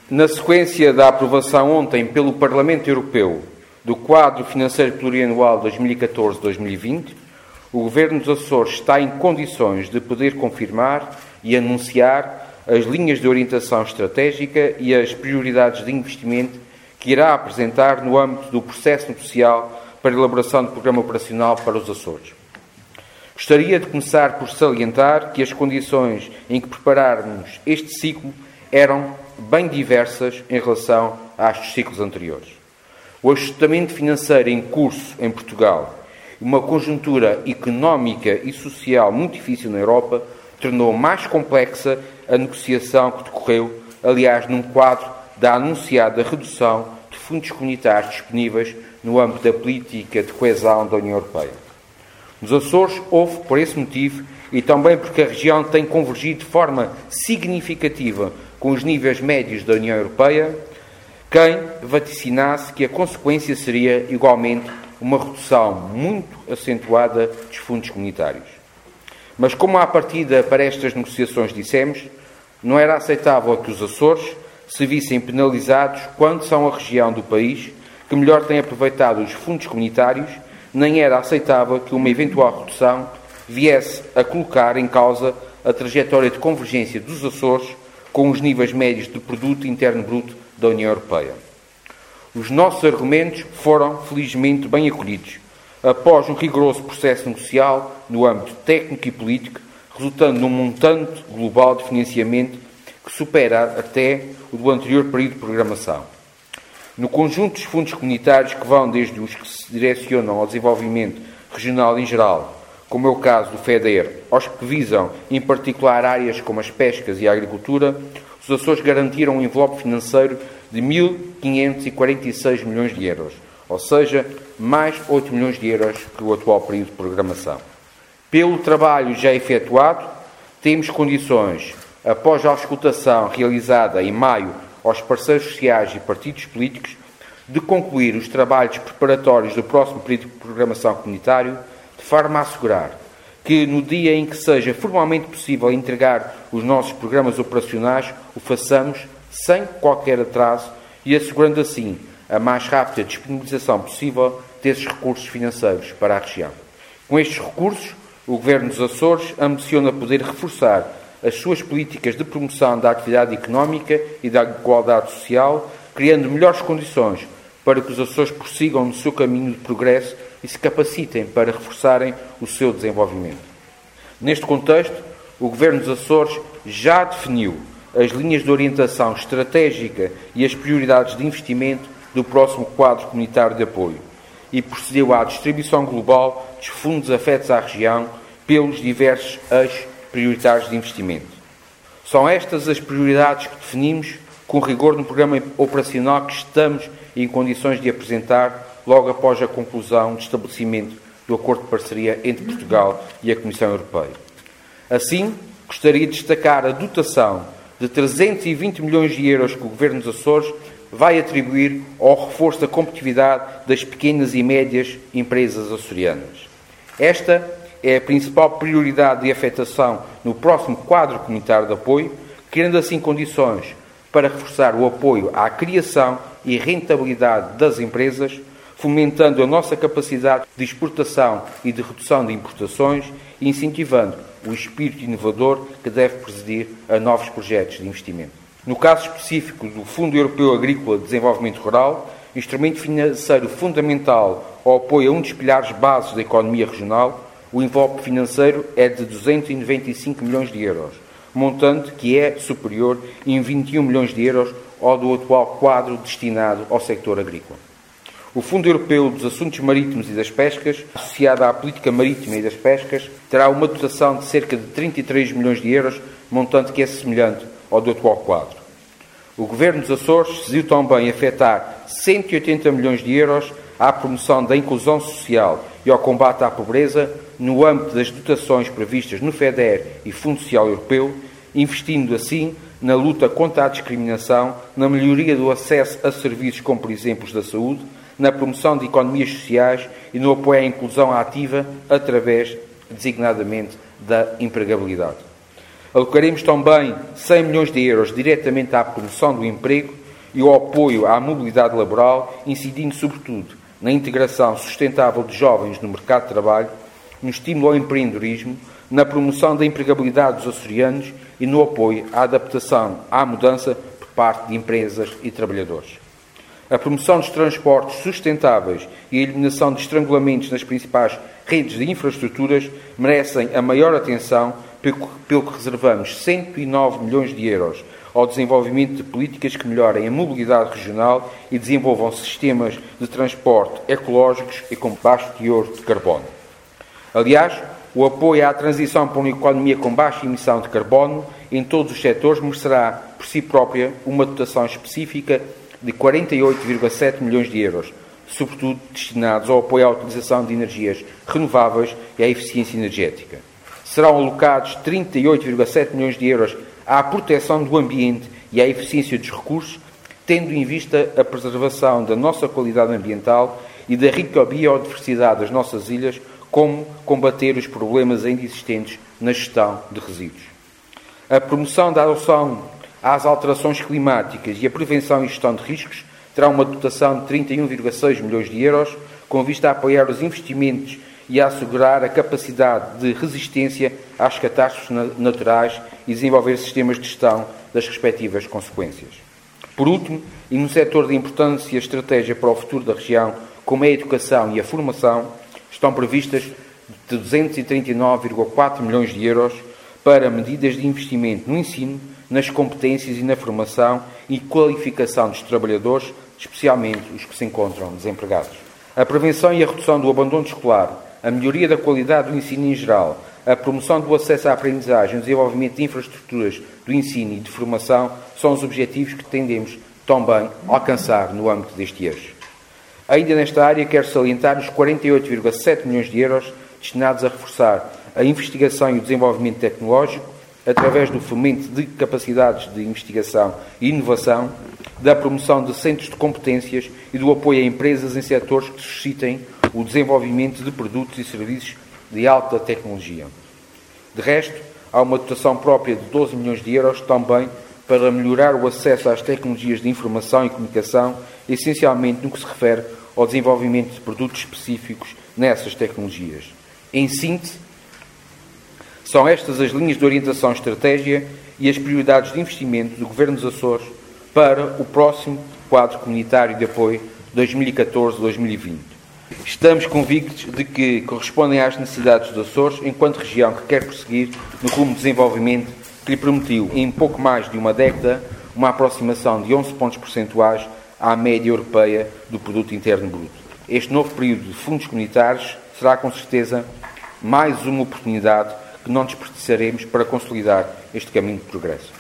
Na sequência da aprovação ontem pelo Parlamento Europeu do quadro financeiro plurianual 2014-2020, o Governo dos Açores está em condições de poder confirmar e anunciar as linhas de orientação estratégica e as prioridades de investimento que irá apresentar no âmbito do processo negocial para a elaboração do Programa Operacional para os Açores. Gostaria de começar por salientar que as condições em que prepararmos este ciclo eram bem diversas em relação às dos ciclos anteriores. O ajustamento financeiro em curso em Portugal e uma conjuntura económica e social muito difícil na Europa tornou mais complexa a negociação que decorreu, aliás, num quadro da anunciada redução de fundos comunitários disponíveis no âmbito da política de coesão da União Europeia. Nos Açores houve, por esse motivo, e também porque a região tem convergido de forma significativa com os níveis médios da União Europeia, quem vaticinasse que a consequência seria, igualmente, uma redução muito acentuada dos fundos comunitários. Mas, como à partida para estas negociações dissemos, não era aceitável que os Açores se vissem penalizados quando são a região do país que melhor tem aproveitado os fundos comunitários, nem era aceitável que uma eventual redução viesse a colocar em causa a trajetória de convergência dos Açores com os níveis médios de produto interno bruto da União Europeia. Os nossos argumentos foram, felizmente, bem acolhidos, após um rigoroso processo negocial no âmbito técnico e político, resultando num montante global de financiamento que supera até o do anterior período de programação. No conjunto dos fundos comunitários que vão desde os que se direcionam ao desenvolvimento regional em geral, como é o caso do FEDER, aos que visam, em particular, áreas como as pescas e a agricultura, os Açores garantiram um envelope financeiro de 1.546 milhões de euros, ou seja, mais 8 milhões de euros que o atual período de programação. Pelo trabalho já efetuado, temos condições, após a auscultação realizada em maio aos parceiros sociais e partidos políticos, de concluir os trabalhos preparatórios do próximo período de programação comunitário, de forma a assegurar que, no dia em que seja formalmente possível entregar os nossos programas operacionais, o façamos sem qualquer atraso e assegurando assim a mais rápida disponibilização possível desses recursos financeiros para a região. Com estes recursos, o Governo dos Açores ambiciona poder reforçar as suas políticas de promoção da atividade económica e da igualdade social, criando melhores condições para que os Açores prossigam no seu caminho de progresso e se capacitem para reforçarem o seu desenvolvimento. Neste contexto, o Governo dos Açores já definiu as linhas de orientação estratégica e as prioridades de investimento do próximo quadro comunitário de apoio e procedeu à distribuição global dos fundos afetos à região pelos diversos eixos prioritários de investimento. São estas as prioridades que definimos com rigor no programa operacional que estamos em condições de apresentar logo após a conclusão do estabelecimento do acordo de parceria entre Portugal e a Comissão Europeia. Assim, gostaria de destacar a dotação de 320 milhões de euros que o Governo dos Açores vai atribuir ao reforço da competitividade das pequenas e médias empresas açorianas. Esta é a principal prioridade de afetação no próximo quadro comunitário de apoio, criando assim condições para reforçar o apoio à criação e rentabilidade das empresas, fomentando a nossa capacidade de exportação e de redução de importações e incentivando o espírito inovador que deve presidir a novos projetos de investimento. No caso específico do Fundo Europeu Agrícola de Desenvolvimento Rural, instrumento financeiro fundamental ao apoio a um dos pilares básicos da economia regional, o envelope financeiro é de 295 milhões de euros, montante que é superior em 21 milhões de euros ao do atual quadro destinado ao sector agrícola. O Fundo Europeu dos Assuntos Marítimos e das Pescas, associado à Política Marítima e das Pescas, terá uma dotação de cerca de 33 milhões de euros, montante que é semelhante ao do atual quadro. O Governo dos Açores decidiu também afetar 180 milhões de euros à promoção da inclusão social e ao combate à pobreza no âmbito das dotações previstas no FEDER e Fundo Social Europeu, investindo assim na luta contra a discriminação, na melhoria do acesso a serviços como, por exemplo, os da saúde, na promoção de economias sociais e no apoio à inclusão ativa através, designadamente, da empregabilidade. Alocaremos também 100 milhões de euros diretamente à promoção do emprego e ao apoio à mobilidade laboral, incidindo sobretudo na integração sustentável de jovens no mercado de trabalho, no estímulo ao empreendedorismo, na promoção da empregabilidade dos açorianos e no apoio à adaptação à mudança por parte de empresas e trabalhadores. A promoção dos transportes sustentáveis e a eliminação de estrangulamentos nas principais redes de infraestruturas merecem a maior atenção, pelo que reservamos 109 milhões de euros ao desenvolvimento de políticas que melhorem a mobilidade regional e desenvolvam sistemas de transporte ecológicos e com baixo teor de carbono. Aliás, o apoio à transição para uma economia com baixa emissão de carbono em todos os setores merecerá, por si própria, uma dotação específica de 48,7 milhões de euros, sobretudo destinados ao apoio à utilização de energias renováveis e à eficiência energética. Serão alocados 38,7 milhões de euros à proteção do ambiente e à eficiência dos recursos, tendo em vista a preservação da nossa qualidade ambiental e da rica biodiversidade das nossas ilhas, como combater os problemas ainda existentes na gestão de resíduos. A promoção da adoção às alterações climáticas e a prevenção e gestão de riscos terá uma dotação de 31,6 milhões de euros, com vista a apoiar os investimentos e a assegurar a capacidade de resistência às catástrofes naturais e desenvolver sistemas de gestão das respectivas consequências. Por último, e num setor de importância e estratégia para o futuro da região, como é a educação e a formação, estão previstas de 239,4 milhões de euros para medidas de investimento no ensino, nas competências e na formação e qualificação dos trabalhadores, especialmente os que se encontram desempregados. A prevenção e a redução do abandono escolar, a melhoria da qualidade do ensino em geral, a promoção do acesso à aprendizagem e o desenvolvimento de infraestruturas do ensino e de formação são os objetivos que tendemos também a alcançar no âmbito deste eixo. Ainda nesta área, quero salientar os 48,7 milhões de euros destinados a reforçar a investigação e o desenvolvimento tecnológico, através do fomento de capacidades de investigação e inovação, da promoção de centros de competências e do apoio a empresas em setores que suscitem o desenvolvimento de produtos e serviços de alta tecnologia. De resto, há uma dotação própria de 12 milhões de euros também para melhorar o acesso às tecnologias de informação e comunicação, essencialmente no que se refere ao desenvolvimento de produtos específicos nessas tecnologias. Em síntese, são estas as linhas de orientação, estratégia e as prioridades de investimento do Governo dos Açores para o próximo quadro comunitário de apoio 2014-2020. Estamos convictos de que correspondem às necessidades dos Açores enquanto região que quer prosseguir no rumo de desenvolvimento que lhe permitiu, em pouco mais de uma década, uma aproximação de 11 pontos percentuais à média europeia do Produto Interno Bruto. Este novo período de fundos comunitários será, com certeza, mais uma oportunidade que não desperdiçaremos para consolidar este caminho de progresso.